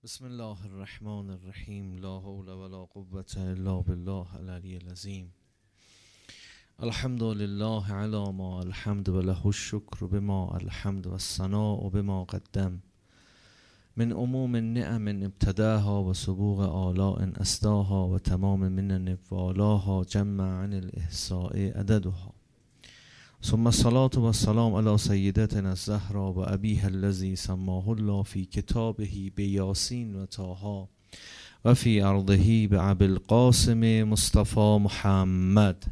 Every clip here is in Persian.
بسم الله الرحمن الرحیم. لا حول ولا قوة الا بالله العلی العظیم. الحمد لله علی ما الحمد و له الشکر بما الحمد و الثناء بما قدم من عموم النعم ابتداها و سبوغ آلاء اسداها و تمام من والاها جمع عن الاحصاء عددها. ثم الصلاة والسلام على سیدتنا الزهرا و ابیها الذی سماه الله فی کتابه بیاسین و طه و فی ارضه بابی القاسم مصطفى محمد.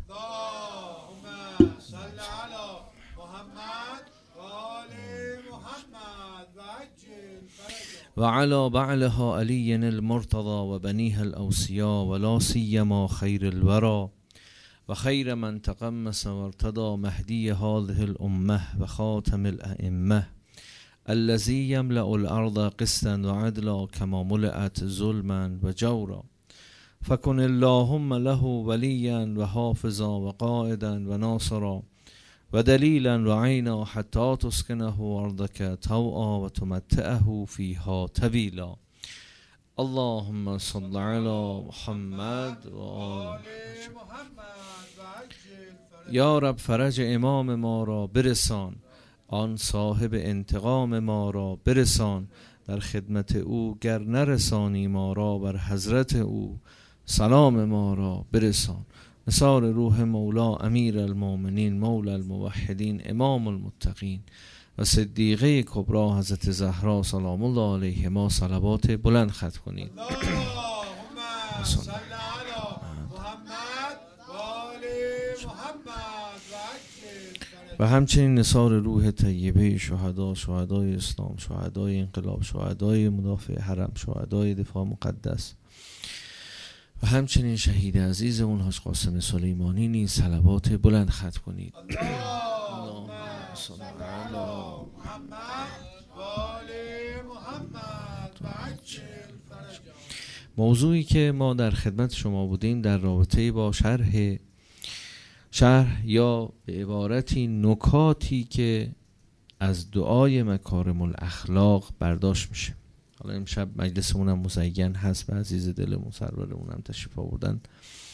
اللهم صل على محمد و آل محمد و عجل فرجه و علی بعلها علی المرتضى و بنیها الاوصیا و لا سیما خیر الورى و خیر من تقمص و ارتضى مهدی هذه الامه و خاتم الائمه الذی یملأ الارض قسطا و عدلا کما ملئت ظلما و جورا فکن اللهم له ولیا و حافظا و قائدا و ناصرا و دلیلا و عینا حتی تسکنه ارضک طوعا و تمتعه فیها طویلا. اللهم صل علی محمد و آل محمد و عجل فرجه. یا رب فرج امام ما را برسان، آن صاحب انتقام ما را برسان، در خدمت او گر نرسانی ما را بر حضرت او سلام ما را برسان. نثار روح مولا امیر المؤمنین مولا الموحدین امام المتقین و صدیقه کبری حضرت زهرا سلام الله علیه ما صلوات بلند ختم کنید. اللهم صل علی محمد و آل محمد و عجل فرجه. و همچنین نثار روح طیبه شهدا، شهدای اسلام، شهدای انقلاب، شهدای مدافع حرم، شهدای دفاع مقدس و همچنین شهید عزیز اون حاج قاسم سلیمانی نیز صلوات بلند ختم کنید. اللهم صل علی محمد و آل محمد و عجل فرجه. موضوعی که ما در خدمت شما بودیم در رابطه با شرح یا به عبارتی نکاتی که از دعای مکارم الاخلاق برداشت میشه. حالا امشب مجلسمون هم مزین هست، به عزیز دلمون سرورمون هم تشریف آوردن.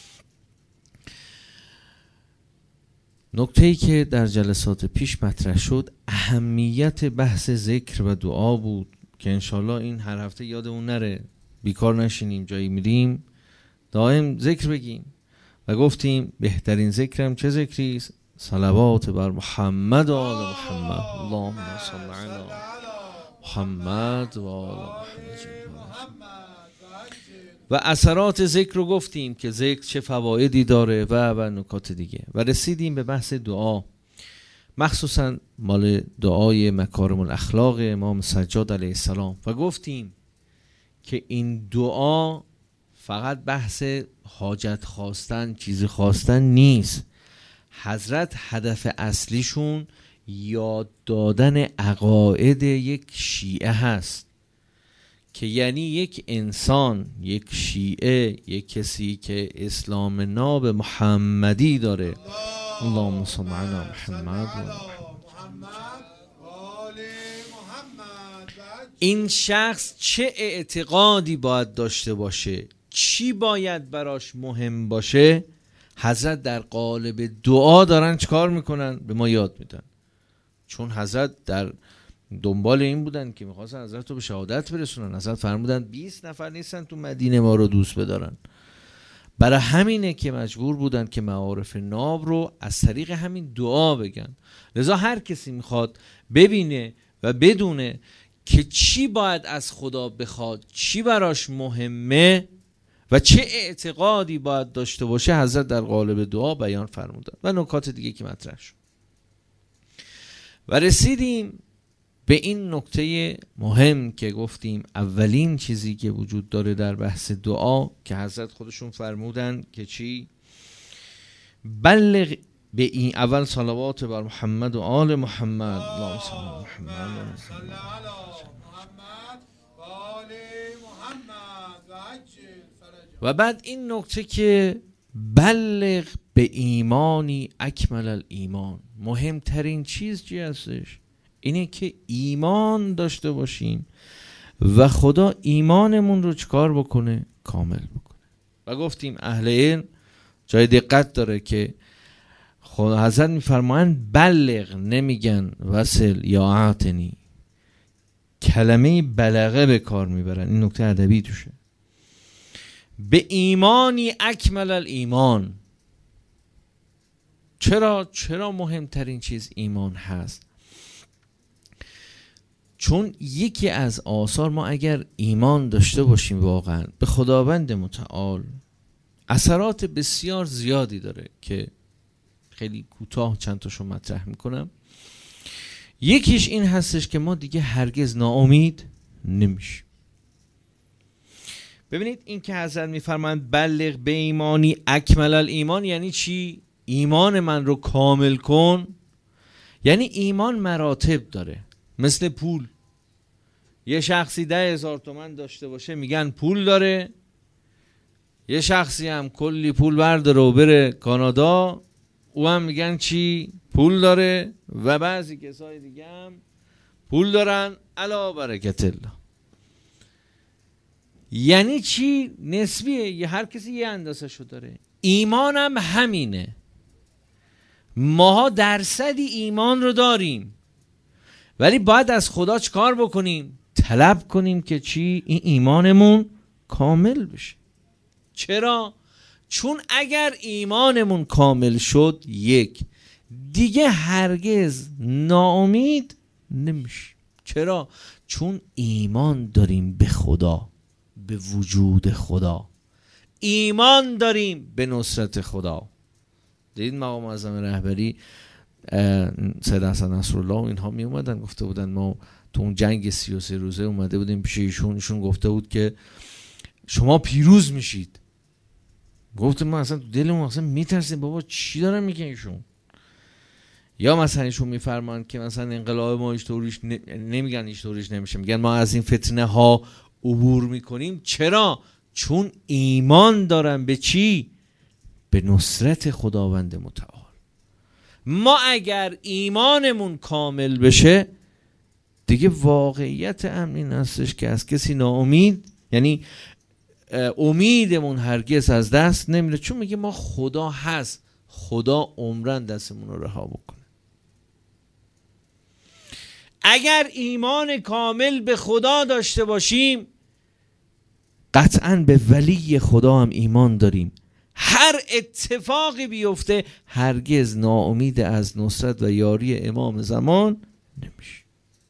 نکته‌ای که در جلسات پیش مطرح شد اهمیت بحث ذکر و دعا بود که انشالله این هر هفته یادمون نره، بیکار نشینیم، جایی میریم دائم ذکر بگیم و گفتیم بهترین ذکرم چه ذکری است؟ صلوات بر محمد و آل محمد. اللهم صل علی محمد و آل محمد. و اثرات ذکر رو گفتیم که ذکر چه فوایدی داره و نکات دیگه و رسیدیم به بحث دعا، مخصوصا مال دعای مکارم الاخلاق امام سجاد علیه السلام و گفتیم که این دعا فقط بحث حاجت خواستن، چیزی خواستن نیست. حضرت هدف اصلیشون یاد دادن عقاید یک شیعه هست که یعنی یک انسان، یک شیعه، یک کسی که اسلام ناب محمدی داره. اللهم صل علی محمد و این شخص چه اعتقادی باید داشته باشه، چی باید براش مهم باشه، حضرت در قالب دعا دارن چکار میکنن؟ به ما یاد میدن. چون حضرت در دنبال این بودن که میخواستن حضرت رو به شهادت برسونن. حضرت فرمودن 20 نفر نیستن تو مدینه ما رو دوست بدارن. برای همینه که مجبور بودن که معارف ناب رو از طریق همین دعا بگن. لذا هر کسی میخواد ببینه و بدونه که چی باید از خدا بخواد، چی براش مهمه و چه اعتقادی باید داشته باشه، حضرت در قالب دعا بیان فرمودن و نکات دیگه که مطرح شد. و رسیدیم به این نکته مهم که گفتیم اولین چیزی که وجود داره در بحث دعا که حضرت خودشون فرمودن که چی؟ بلغ به این اول صلوات بر محمد و آل محمد. اللهم صل علی محمد و آل محمد و عجل فرجه. و بعد این نکته که بلغ به ایمانی اکمل الایمان، مهمترین چیز چی هستش؟ اینه که ایمان داشته باشیم و خدا ایمانمون رو چکار بکنه؟ کامل بکنه. و گفتیم اهل علم جای دقت داره که خدا حضرت میفرمایند بلغ، نمیگن وصل یا اعتنی، کلمه بلغه به کار میبرن، این نکته ادبی توشه. به ایمانی اکمل الایمان. چرا مهمترین چیز ایمان هست؟ چون یکی از آثار ما اگر ایمان داشته باشیم واقعا به خداوند متعال، اثرات بسیار زیادی داره که خیلی کوتاه چند تاشو مطرح میکنم. یکیش این هستش که ما دیگه هرگز ناامید نمیشیم. ببینید این که حضرت میفرمایند بلغ به ایمانی اکمل الایمان یعنی چی؟ ایمان من رو کامل کن. یعنی ایمان مراتب داره، مثل پول. یه شخصی 10,000 تومان داشته باشه میگن پول داره، یه شخصی هم کلی پول برداره و بره کانادا، او هم میگن چی؟ پول داره. و بعضی کسای دیگه هم پول دارن علا برکت الله. یعنی چی؟ نسبیه، هر کسی یه اندازه شو داره. ایمان هم همینه. ماها درصدی ایمان رو داریم، ولی باید از خدا چکار بکنیم؟ طلب کنیم که چی؟ این ایمانمون کامل بشه. چرا؟ چون اگر ایمانمون کامل شد، یک دیگه هرگز ناامید نمیشه. چرا؟ چون ایمان داریم به خدا، به وجود خدا، ایمان داریم به نصرت خدا. دیدید مقام اعظم رهبری سید حسن نصرالله و اینها می اومدن گفته بودن ما تو اون جنگ 33 روزه اومده بودیم پیش ایشون گفته بود که شما پیروز میشید. گفتم ما اصلا تو دلمون اصلا میترسیم بابا چی دارن میگن ایشون. یا مثلا ایشون میفرمان که مثلا انقلاب ما ایشطوریش نمیگن ایشطوریش نمیشه، میگن ما از این فتنه ها عبور میکنیم. چرا؟ چون ایمان دارن به چی؟ به نصرت خداوند متعال. ما اگر ایمانمون کامل بشه دیگه واقعیت امن این هستش که از کسی ناامید، یعنی امیدمون هرگز از دست نمیره، چون میگه ما خدا هست، خدا عمرن دستمون رو رها بکنه. اگر ایمان کامل به خدا داشته باشیم قطعاً به ولی خدا هم ایمان داریم. هر اتفاقی بیفته هرگز ناامید از نصرت و یاری امام زمان نمیشه.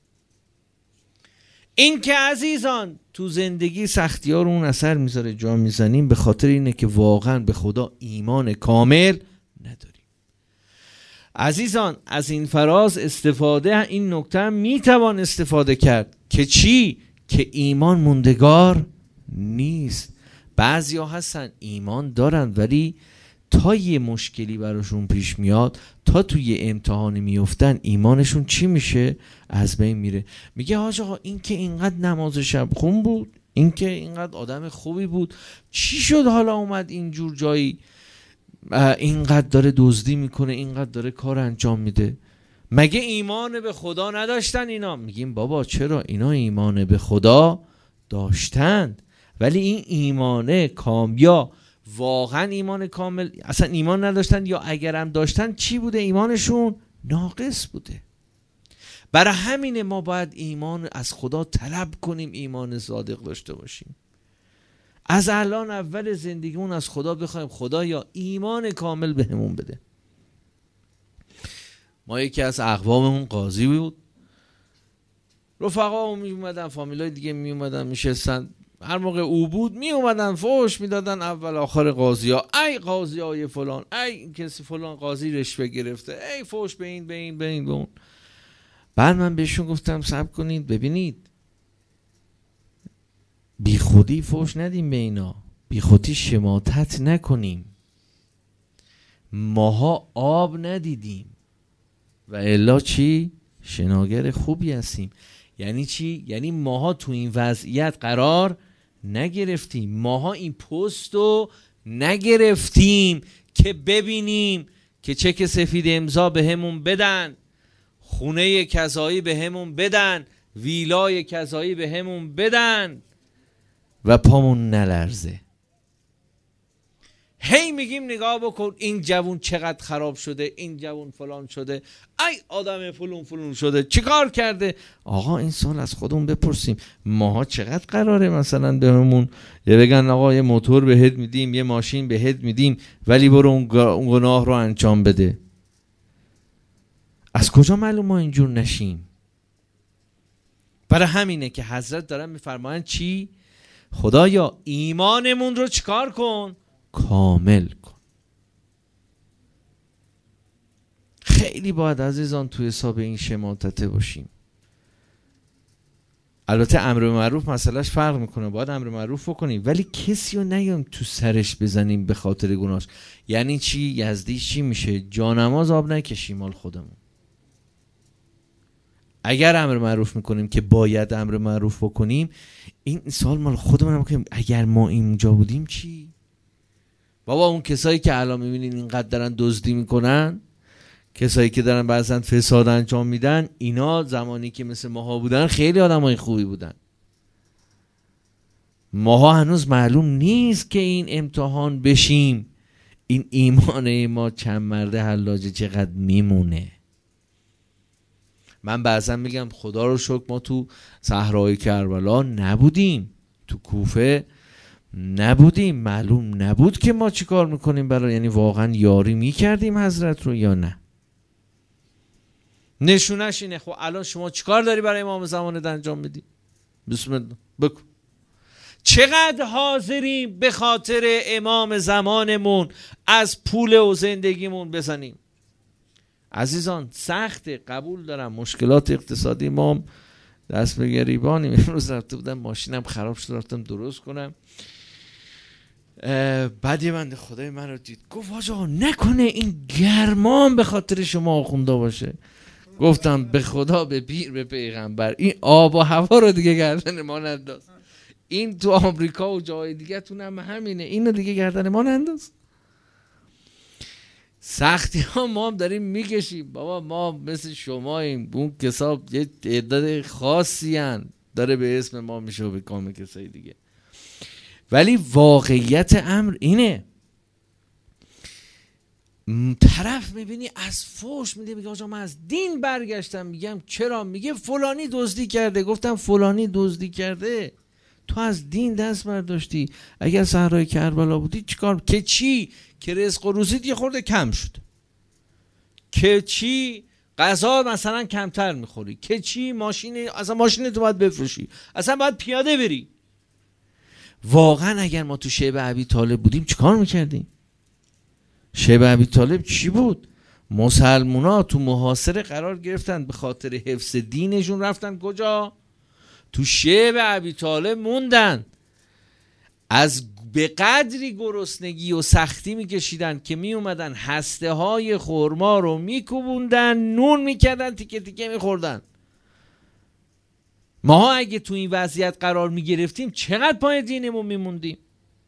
این که عزیزان تو زندگی سختی ها رو اون اثر میذاره جا میزنیم، به خاطر اینه که واقعا به خدا ایمان کامل نداریم. عزیزان از این فراز استفاده، این نکته هم میتوان استفاده کرد که چی؟ که ایمان موندگار نیست. بعضی ها هستن ایمان دارن ولی تا یه مشکلی براشون پیش میاد، تا توی امتحانی میفتن، ایمانشون چی میشه؟ از بین میره. میگه حاج آقا این که اینقدر نماز شب خون بود، این که اینقدر آدم خوبی بود، چی شد حالا اومد اینجور جایی اینقدر داره دزدی میکنه، اینقدر داره کار انجام میده؟ مگه ایمان به خدا نداشتن اینا؟ میگیم بابا چرا، اینا ایمان به خدا داشتند ولی این ایمانه کامیا واقعا ایمان کامل اصلا ایمان نداشتن، یا اگرم داشتن چی بوده؟ ایمانشون ناقص بوده. برای همینه ما باید ایمان از خدا طلب کنیم، ایمان صادق داشته باشیم. از الان اول زندگیمون از خدا بخوایم خدا یا ایمان کامل بهمون بده. ما یکی از اقواممون قاضی بود، رفقا می اومدن، فامیلای دیگه می اومدن میشستن، هر موقع او بود می اومدن فوش میدادن اول آخر قاضی ها، ای قاضی های فلان، ای کسی فلان قاضی رشوه گرفته، ای فوش به این به این به این به اون. بعد من بهشون گفتم صبر کنید ببینید، بی خودی فوش ندیم به اینا، بی خودی شماتت نکنیم، ماها آب ندیدیم و الا چی؟ شناگر خوبی هستیم. یعنی چی؟ یعنی ماها تو این وضعیت قرار نگرفتیم، ماها این پست رو نگرفتیم که ببینیم که چک سفید امضا به همون بدن، خونه کذایی به همون بدن، ویلای کذایی به همون بدن و پامون نلرزه. هی میگیم نگاه بکن این جوون چقدر خراب شده، این جوون فلان شده، ای آدم فلون شده، چیکار کرده؟ آقا این سوال از خودمون بپرسیم. ماها چقدر قراره مثلا بهمون بگن آقا یه موتور بهت میدیم، یه ماشین بهت میدیم، ولی برو اون گناه رو انجام بده؟ از کجا معلوم ما اینجور نشیم؟ برای همینه که حضرت دارن میفرمایند چی؟ خدایا ایمانمون رو چیکار کن؟ کامل کن. خیلی باید عزیزان توی حساب این شماتته باشیم. البته امر معروف مسئلهش فرق میکنه، باید امر معروف بکنیم، ولی کسی رو نیام تو سرش بزنیم به خاطر گناهش. یعنی چی؟ یزدی چی میشه؟ جانماز آب نکشیم مال خودمون. اگر امر معروف میکنیم که باید امر معروف بکنیم، این سوال مال خودمون کنیم اگر ما اینجا بودیم چی؟ بابا اون کسایی که الان میبینین اینقدر دارن دزدی میکنن، کسایی که دارن بعضن فساد انجام میدن، اینا زمانی که مثل ماها بودن خیلی آدمای خوبی بودن. ماها هنوز معلوم نیست که این امتحان بشیم این ایمان ما چند مرده حلاجه چقدر میمونه. من بعضا میگم خدا رو شکر ما تو صحرای کربلا نبودیم، تو کوفه نبودیم، معلوم نبود که ما چی کار میکنیم برای، یعنی واقعا یاری میکردیم حضرت رو یا نه. نشونش اینه. خب الان شما چی کار داری برای امام زمانت انجام میدی؟ بسم الله بکن. چقدر حاضریم به خاطر امام زمانمون از پول و زندگیمون بزنیم؟ عزیزان سخت، قبول دارم مشکلات اقتصادی ما دست به گریبانیم. امروز رفته بودم ماشینم خراب شد، رفتم درست کنم، بعد یه بنده خدای من رو دید، گفت آجا نکنه این گرمان به خاطر شما آخونده باشه. گفتم به خدا، به پیر، به پیغمبر، این آب و هوا رو دیگه گردن ما ننداز. این تو آمریکا و جای دیگه تون هم همینه، اینو دیگه گردن ما ننداز. سختی ها ما هم داریم میکشیم بابا، ما مثل شماییم، اون کساب یه تعداد خاصی هن داره به اسم ما میشه و به کام کسای دیگه. ولی واقعیت امر اینه، طرف میبینی از فوش میده، میگه آجا من از دین برگشتم. میگم چرا؟ میگه فلانی دزدی کرده. گفتم فلانی دزدی کرده؟ تو از دین دست برداشتی. اگر صحرای کربلا بودی چیکار؟ که چی؟ که رزق و روزیت یه خورده کم شد، که چی؟ غذا مثلا کمتر میخوری، که چی؟ اصلا ماشین تو باید بفروشی، اصلا باید پیاده بری. واقعا اگر ما تو شیب ابی طالب بودیم چیکار میکردیم؟ شیب ابی طالب چی بود؟ مسلمونا تو محاصره قرار گرفتن، به خاطر حفظ دینشون رفتن کجا؟ تو شیب ابی طالب موندن. از به قدری گرسنگی و سختی میکشیدن که میومدن هسته های خرما رو میکوبوندن، نون میکردن، تیکه تیکه میخوردن. ما اگه تو این وضعیت قرار میگرفتیم چقدر پای دینمون میموندیم؟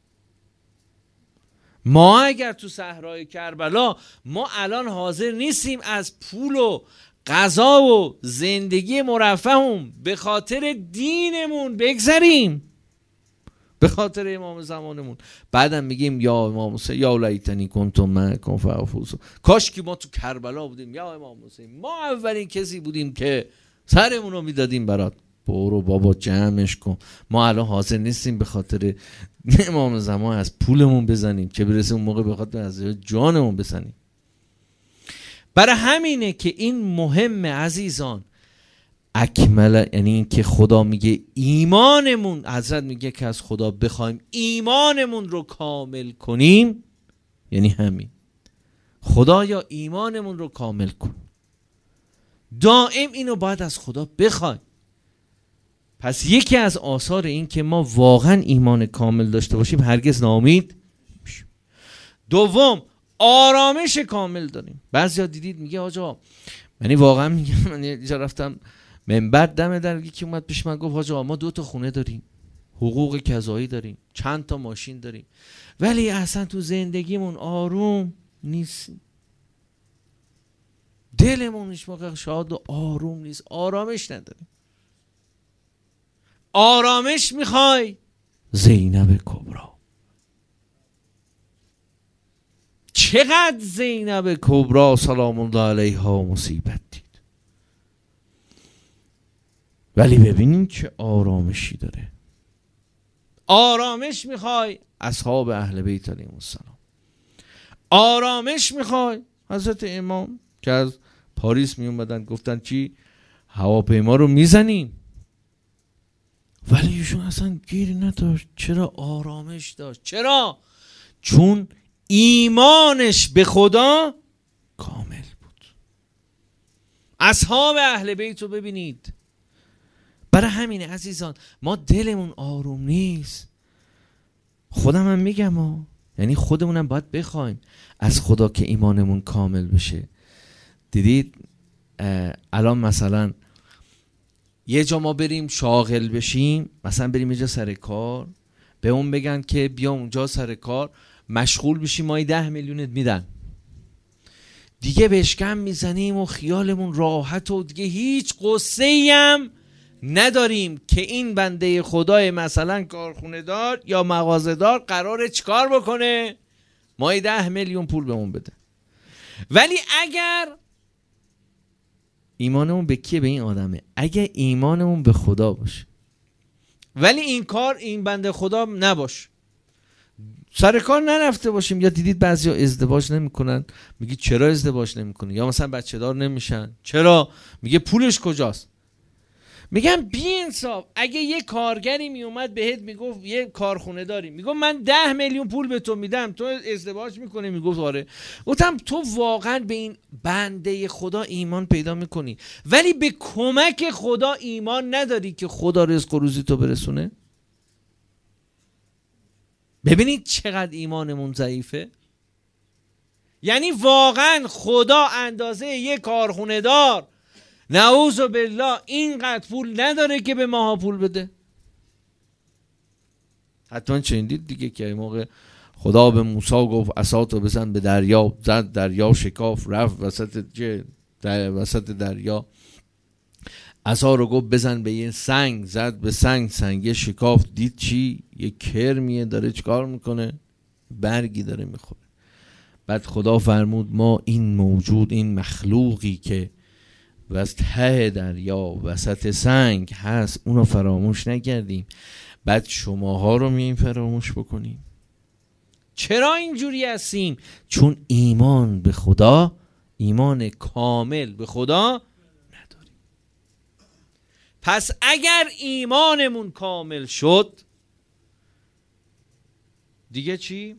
ما اگر تو صحرای کربلا، ما الان حاضر نیستیم از پول و غذا و زندگی مرفهمون به خاطر دینمون بگذریم، به خاطر امام زمانمون. بعدم میگیم یا امام حسین یا لیتنی کنتم معکم فافوز، کاش که ما تو کربلا بودیم یا امام حسین، ما اولین کسی بودیم که سرمون رو میدادیم برات. برو بابا جمعش کن. ما الان حاضر نیستیم به خاطر امام زمان از پولمون بزنیم، چه برسه اون موقع به خاطر از جانمون بزنیم. برای همینه که این مهمه عزیزان. اکمل یعنی این که خدا میگه ایمانمون، حضرت میگه که از خدا بخوایم ایمانمون رو کامل کنیم، یعنی همین. خدایا ایمانمون رو کامل کن. دائم اینو باید از خدا بخوایم. پس یکی از آثار این که ما واقعا ایمان کامل داشته باشیم، هرگز ناامید نمیشیم. دوم، آرامش کامل داریم. بعضیا دیدید میگه آجا، یعنی واقعا میگم، من یه جا رفتم منبر دم در، یکی اومد پیش من گفت آجا ما 2 تا خونه داریم، حقوق کذایی داریم، چند تا ماشین داریم، ولی اصلا تو زندگیمون آروم نیستیم، دلمون هیچ موقع شاد و آروم نیست، آرامش نداریم. آرامش میخوای؟ زینب کبری. چقدر زینب کبری سلام الله علیها مصیبت دید، ولی ببینین چه آرامشی داره. آرامش میخوای؟ اصحاب اهل بیت علیهم السلام. آرامش میخوای؟ حضرت امام که از پاریس می اومدن گفتن چی؟ هواپیما رو میزنیم. ولی ایشون اصلا گیری نداشت. چرا؟ آرامش داشت. چرا؟ چون ایمانش به خدا کامل بود. اصحاب اهل بیت رو ببینید. برای همین عزیزان ما دلمون آروم نیست. خودم هم میگم یعنی خودمونم باید بخوایم از خدا که ایمانمون کامل بشه. دیدید الان مثلا یه جا ما بریم شاغل بشیم، مثلا بریم یه جا سر کار، به اون بگن که بیا اونجا سر کار مشغول بشیم، مایی 10 میلیونت میدن. دیگه بشکم میزنیم و خیالمون راحت و دیگه هیچ قصه‌ای هم نداریم که این بنده خدای مثلا کارخونه دار یا مغازه دار قراره چیکار بکنه؟ مایی 10 میلیون پول بهمون بده. ولی اگر ایمانمون به کیه؟ به این آدمه. اگه ایمانمون به خدا باشه، ولی این کار این بنده خدا نباشه، سر کار نرفته باشیم، یا دیدید بعضیا ازدواج نمیکنن، میگی چرا ازدواج نمیکنی؟ یا مثلا بچه دار نمیشن، چرا؟ میگه پولش کجاست؟ میگم بی انصاف. اگه یه کارگری میومد بهت میگفت، یه کارخونه داری میگفت من 10 میلیون پول به تو میدم، تو ازدواج میکنی؟ میگفت آره. گفتم تو واقعا به این بنده خدا ایمان پیدا میکنی ولی به کمک خدا ایمان نداری که خدا رزق و روزی تو برسونه؟ ببینید چقدر ایمانمون ضعیفه. یعنی واقعا خدا اندازه یه کارخونه دار نعوذ بالله اینقدر پول نداره که به ماها پول بده؟ حتما چندید دیگه که موقع خدا به موسی گفت عصاتو بزن به دریا، زد دریا شکاف، رفت وسط دریا. عصا رو گفت بزن به یه سنگ، زد به سنگ شکاف. دید چی؟ یه کرمیه داره چیکار میکنه؟ برگی داره میخوره. بعد خدا فرمود ما این موجود، این مخلوقی که وسط ته دریا وسط سنگ هست اونو فراموش نکردیم، بعد شماها رو میاییم فراموش بکنیم. چرا اینجوری هستیم؟ چون ایمان به خدا، ایمان کامل به خدا نداریم. پس اگر ایمانمون کامل شد دیگه چی؟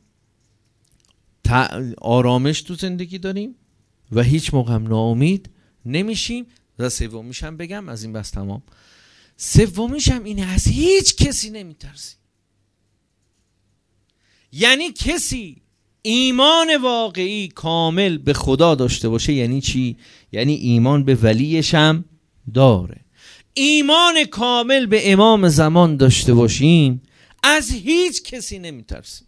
آرامش تو زندگی داریم و هیچ موقع هم ناامید نمیشیم. و سومیش هم بگم از این بس تمام. سومیش هم اینه از هیچ کسی نمیترسی. یعنی کسی ایمان واقعی کامل به خدا داشته باشه یعنی چی؟ یعنی ایمان به ولیش هم داره. ایمان کامل به امام زمان داشته باشیم از هیچ کسی نمیترسیم.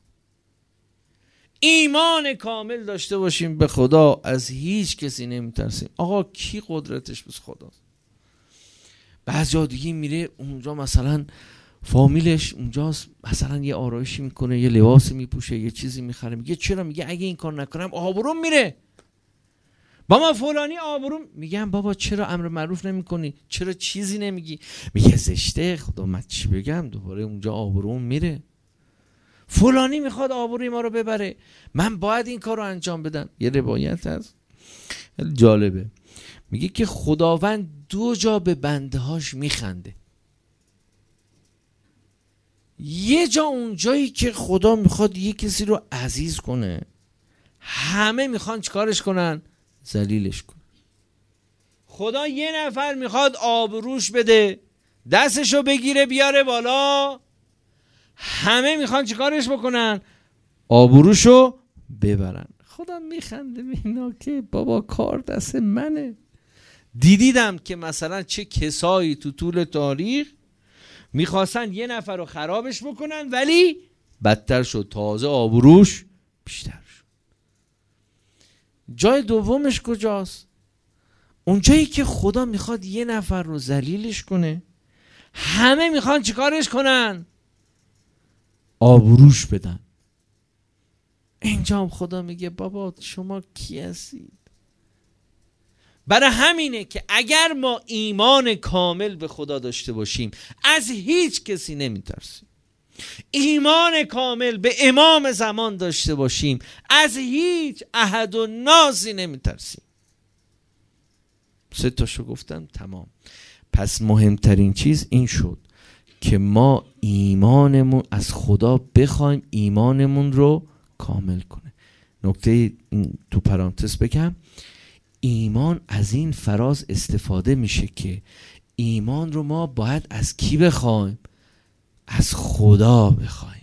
ایمان کامل داشته باشیم به خدا از هیچ کسی نمیترسیم. آقا کی قدرتش بس خداست؟ بعضی دیگه میره اونجا مثلا فامیلش اونجاست، مثلا یه آرایشی میکنه، یه لباسی میپوشه، یه چیزی میخره، میگه چرا؟ میگه اگه این کار نکنم آبروم میره. بابا فلانی آبروم. میگم بابا چرا امر معروف نمیکنی؟ چرا چیزی نمیگی؟ میگه زشته. خدا من چی بگم؟ دوباره اونجا آبروم میره. فلانی میخواد آبروی ما رو ببره، من باید این کار رو انجام بدم. یه روایت هست جالبه، میگه که خداوند 2 جا به بنده هاش میخنده. یه جا اونجایی که خدا میخواد یه کسی رو عزیز کنه، همه میخوان چیکارش کنن؟ ذلیلش کنن. خدا یه نفر میخواد آبروش بده، دستشو بگیره بیاره بالا، همه میخوان چیکارش بکنن؟ آبروشو ببرن. خدا میخنده اینا که بابا کار دست منه. دیدیدم که مثلا چه کسایی تو طول تاریخ میخواستن یه نفر رو خرابش بکنن ولی بدتر شد، تازه آبروش بیشتر شد. جای دومش کجاست؟ اونجایی که خدا میخواد یه نفر رو ذلیلش کنه، همه میخوان چیکارش کنن؟ آبروش بدن. اینجا هم خدا میگه بابا شما کی هستید؟ برای همینه که اگر ما ایمان کامل به خدا داشته باشیم از هیچ کسی نمیترسیم. ایمان کامل به امام زمان داشته باشیم از هیچ احد و نازی نمیترسیم. 3 تاشو گفتم تمام. پس مهمترین چیز این شد که ما ایمانمون از خدا بخوایم ایمانمون رو کامل کنه. نکته تو پرانتز بگم، ایمان از این فراز استفاده میشه که ایمان رو ما باید از کی بخوایم؟ از خدا بخوایم.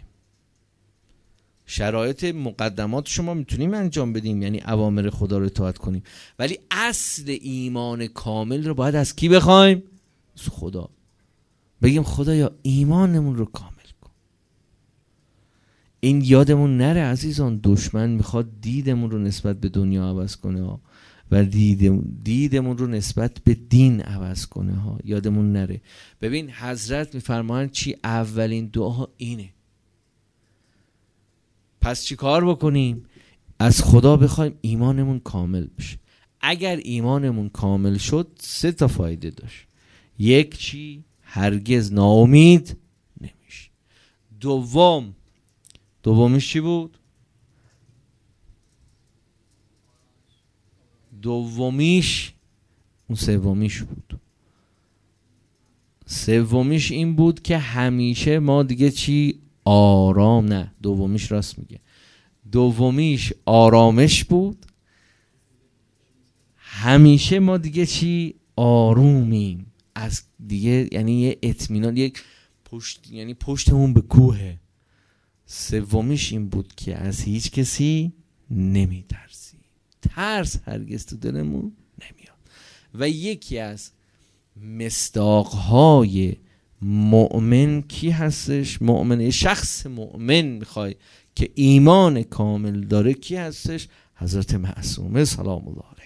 شرایط مقدمات شما میتونیم انجام بدیم، یعنی اوامر خدا رو اطاعت کنیم، ولی اصل ایمان کامل رو باید از کی بخوایم؟ از خدا. بگیم خدایا ایمانمون رو کامل کن. این یادمون نره عزیزان، دشمن میخواد دیدمون رو نسبت به دنیا عوض کنه ها و دیدمون رو نسبت به دین عوض کنه ها. یادمون نره. ببین حضرت میفرمایند چی؟ اولین دعا اینه. پس چی کار بکنیم؟ از خدا بخوایم ایمانمون کامل بشه. اگر ایمانمون کامل شد 3 تا فایده داشت. یک چی؟ هرگز ناامید نمیشه. دومیش چی بود؟ دومیش اون سومیش بود. سومیش این بود که همیشه ما دیگه چی؟ آرام. نه دومیش راست میگه. دومیش آرامش بود. همیشه ما دیگه چی؟ آرومیم. از دیگه یعنی یه اطمینان، یک پشت، یعنی پشتمون به کوهه. سومیش این بود که از هیچ کسی نمیترسی. ترس هرگز تو دلمون نمیاد. و یکی از مصداقهای مؤمن کی هستش؟ مؤمن، شخص مؤمن میخوای که ایمان کامل داره کی هستش؟ حضرت معصومه سلام الله علیها،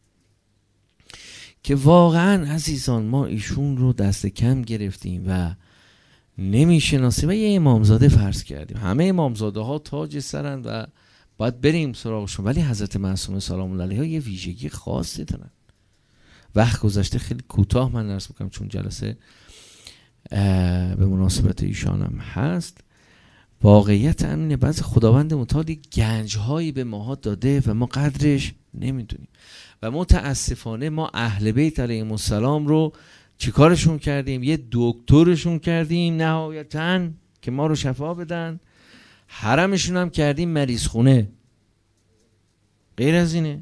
که واقعا عزیزان ما ایشون رو دست کم گرفتیم و نمیشناسیم و یه امامزاده فرض کردیم. همه امامزاده ها تاج سرن و باید بریم سراغشون، ولی حضرت معصومه سلام الله علیها یه ویژگی خاصی دارن. وقت گذشته خیلی کوتاه من عرض میکنم چون جلسه به مناسبت ایشانم هست. واقعیت همینه، بعضی خداوند متعال گنجهایی به ماها داده و ما قدرش نمیدونیم و متاسفانه ما اهل بیت علیهم السلام رو چیکارشون کردیم؟ یه دکترشون کردیم نهایتاً که ما رو شفا بدن، حرمشون هم کردیم مریض خونه. غیر از اینه؟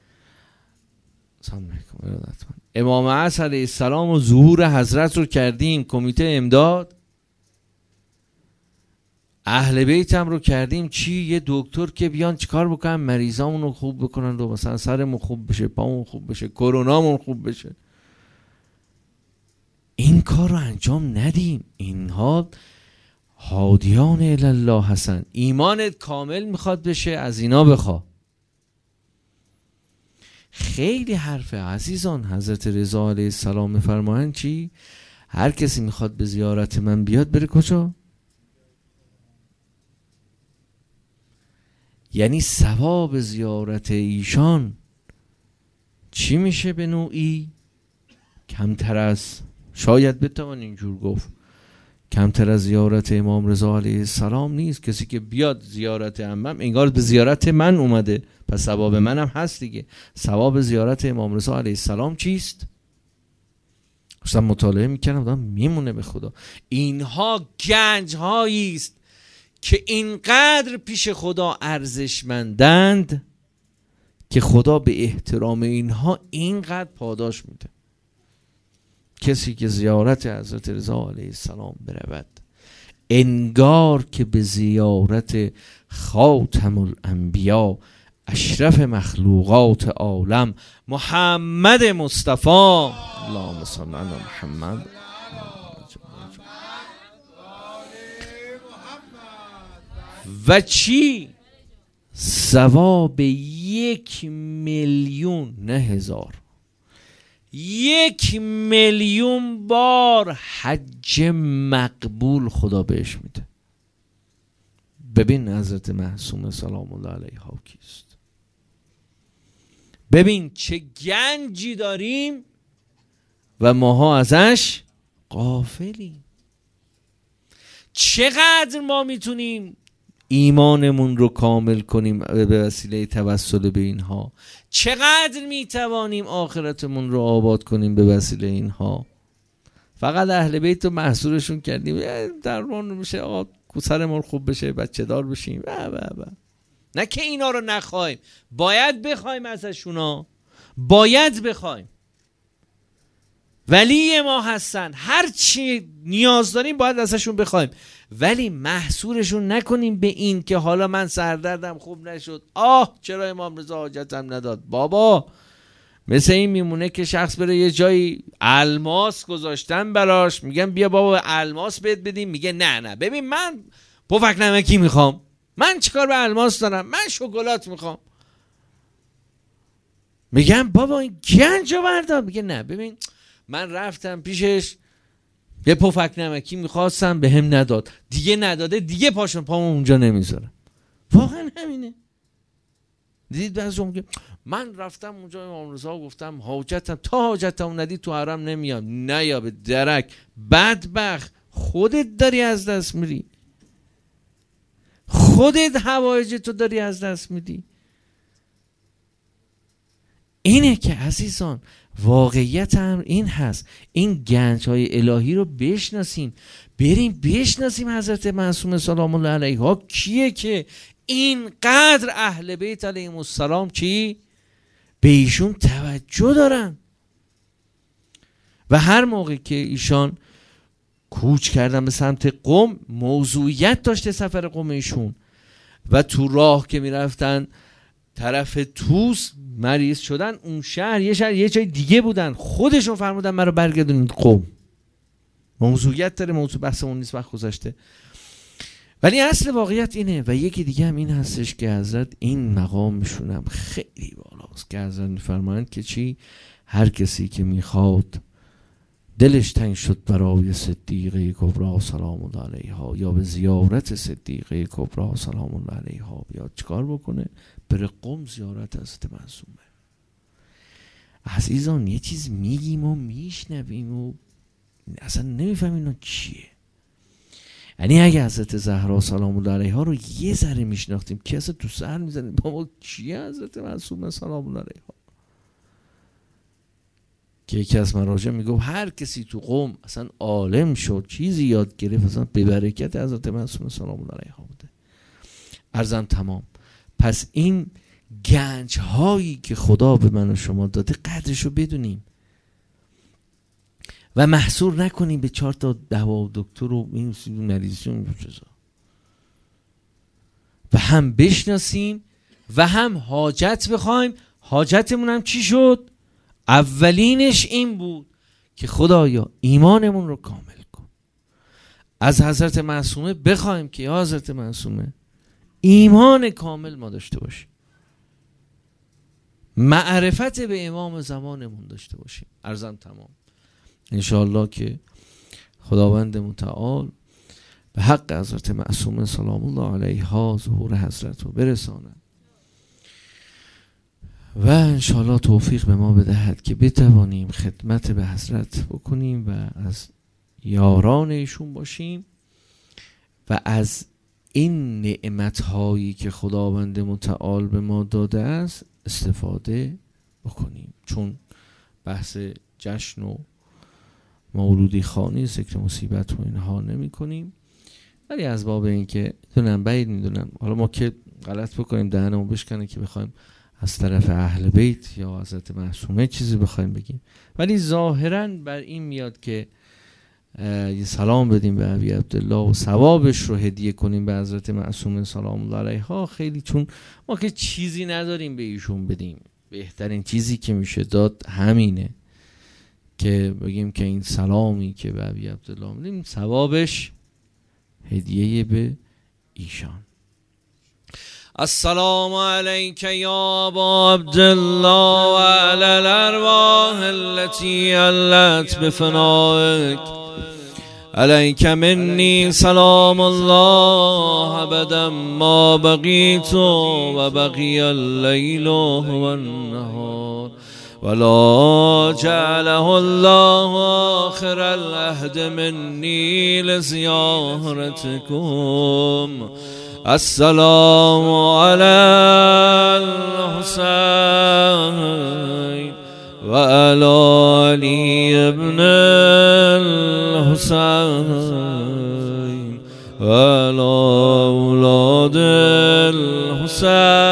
سلام علیکم. امام عصر علیه السلام و ظهور حضرت رو کردیم کمیته امداد. اهل بیت هم رو کردیم چی؟ یه دکتر که بیان چیکار بکنن؟ مریضامون رو خوب بکنن و مثلا سرمون خوب بشه، پامون خوب بشه، کرونامون خوب بشه. این کار رو انجام ندیم. اینها هادیان الله هستن. ایمانت کامل میخواد بشه، از اینا بخوا. خیلی حرف عزیزان. حضرت رضا علیه السلام میفرمایند چی؟ هر کسی میخواد به زیارت من بیاد بره کجا؟ یعنی ثواب زیارت ایشان چی میشه؟ به نوعی کمتر از، شاید بتوان اینجور گفت، کمتر از زیارت امام رضا علیه السلام نیست. کسی که بیاد زیارت امام انگار به زیارت من اومده، پس ثواب منم هست دیگه. ثواب زیارت امام رضا علیه السلام چیست؟ اصلا مطالعه میکنم دارم میمونه به خدا. اینها گنج هایی است که اینقدر پیش خدا ارزشمندند که خدا به احترام اینها اینقدر پاداش میده. کسی که زیارت حضرت رضا علیه السلام برود انگار که به زیارت خاتم الانبیا اشرف مخلوقات عالم محمد مصطفی اللهم صل علی محمد و چی؟ ثواب 1,000,000 نه 1000 1,000,000 بار حج مقبول خدا بهش میده. ببین حضرت معصومه سلام الله علیها کیست، ببین چه گنجی داریم و ماها ازش غافلیم. چقدر ما میتونیم ایمانمون رو کامل کنیم به وسیله توسل به اینها، چقدر میتوانیم آخرتمون رو آباد کنیم به وسیله اینها. فقط اهل بیت رو محصورشون کردیم درمان میشه، آقا سرمون خوب بشه، بچه دار بشیم نه که اینا رو نخوایم، باید بخوایم ازشونا، باید بخوایم. ولی ما هستن، هر چی نیاز داریم باید ازشون بخوایم، ولی محصورشون نکنیم به این که حالا من سردردم خوب نشد، چرا امام رضا حاجتم نداد. بابا مثل این میمونه که شخص بره یه جایی الماس گذاشتن براش، میگن بیا بابا الماس بهت بدیم، میگه نه ببین من پفک نمکی میخوام، من چیکار به الماس دارم، من شکلات میخوام. میگن بابا این گنجو بردار، میگه نه ببین من رفتم پیشش یه پفک نمکی میخواستم به هم نداد، دیگه نداده، دیگه پامو اونجا نمیذارم. واقعا همینه. دیدید بعضی میگه من رفتم اونجا امام رضا گفتم حاجتم، تا حاجتم ندی تو حرم نمیام. نه یا به درک، بدبخت خودت داری از دست میری، خودت حوایج تو داری از دست میدی. اینه که عزیزان واقعیت هم این هست، این گنج های الهی رو بشناسیم، بریم بشناسیم حضرت معصومه سلام الله علیها کیه که اینقدر اهل بیت علیهم السلام چی به ایشون توجه دارن. و هر موقع که ایشان کوچ کردن به سمت قم، موضوعیت داشته سفر قم ایشون، و تو راه که میرفتن طرف توس مریض شدن، اون شهر یه جای دیگه بودن، خودشون فرمودن من رو برگردونید قم. موضوعیت داره، موضوع بحثمون نیست، وقت گذشته. ولی اصل واقعیت اینه. و یکی دیگه هم این هستش که حضرت این مقامشون هم خیلی بالاست که حضرت میفرمایند که چی؟ هر کسی که میخواد دلش تنگ شد برای صدیقه کبرا سلام الله علیها، یا به زیارت صدیقه کبرا سلام الله علیها بیاد، چیکار بکنه؟ بره قم زیارت حضرت معصومه. عزیزان یه چیز میگیم و میشنویم و اصلا نمیفهمیم اینا چیه. یعنی اگه حضرت زهرا سلام الله علیها رو یه ذره میشناختیم که اصلا تو سر میزنیم بابا چیه حضرت معصومه سلام الله علیها. که یکی از مراجع میگه هر کسی تو قم اصلا عالم شد، چیزی یاد گرفت، اصلا به برکت حضرت معصومه سلام الله علیها بوده. عرضم تمام. پس این گنج هایی که خدا به من و شما داده قدرشو بدونیم و محصور نکنیم به 4 تا دوا و دکتر و این مریضیون و هم بشناسیم و هم حاجت بخوایم. حاجتمون هم چی شد؟ اولینش این بود که خدایا ایمانمون رو کامل کن. از حضرت معصومه بخوایم که یا حضرت معصومه ایمان کامل ما داشته باشیم، معرفت به امام زمانمون داشته باشیم. عرضم تمام. انشاءالله که خداوند متعال به حق حضرت معصومه سلام الله علیها ظهور حضرت رو برساند و انشاءالله توفیق به ما بدهد که بتوانیم خدمت به حضرت بکنیم و از یاران ایشون باشیم و از این نعمت‌هایی که خداوند متعال به ما داده است استفاده بکنیم. چون بحث جشن و مولودی خوانی، ذکر مصیبت و اینها نمی کنیم، ولی از باب این که بعید میدونم حالا ما که غلط بکنیم دهنمون بشکنه که بخوایم از طرف اهل بیت یا حضرت معصومه چیزی بخوایم بگیم، ولی ظاهراً بر این میاد که یه سلام بدیم به ابی عبدالله و ثوابش رو هدیه کنیم به حضرت معصومه سلام الله علیها. خیلی چون ما که چیزی نداریم به ایشون بدیم، بهترین چیزی که میشه داد همینه که بگیم که این سلامی که به ابی عبدالله میدیم ثوابش هدیه به ایشان. السلام عليك يا أبا عبد الله وعلى الأرواح التي علت بفنائك. عليك مني سلام الله أبدا ما بقيت وبقي الليل والنهار، ولا جعله الله آخر العهد مني لزيارتكم. السلام على الحسين وعلى علي ابن الحسين وعلى أولاد الحسين